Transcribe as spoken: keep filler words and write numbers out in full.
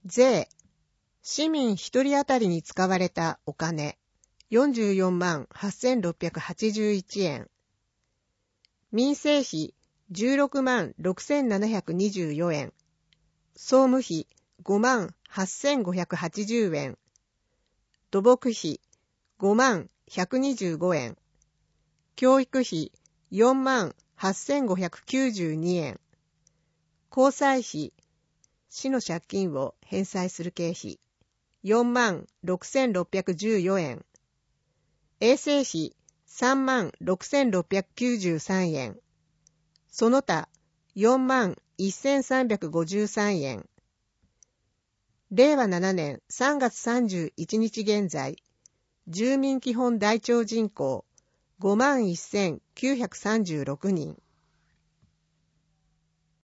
税。市民一人当たりに使われたお金、よんじゅうよんまんはっせんろっぴゃくはちじゅういちえん。民生費、じゅうろくまんろくせんななひゃくにじゅうよえん。総務費、ごまんはっせんごひゃくはちじゅうえん。土木費、ごまんひゃくにじゅうごえん。教育費、よんまんはっせんごひゃくきゅうじゅうにえん。交際費、市の借金を返済する経費、よんまんろくせんろっぴゃくじゅうよえん。衛生費、さんまんろくせんろっぴゃくきゅうじゅうさんえん。その他、よんまんせんさんびゃくごじゅうさんえん。れいわななねんさんがつさんじゅういちにち現在、住民基本台帳人口ごまんせんきゅうひゃくさんじゅうろくにん。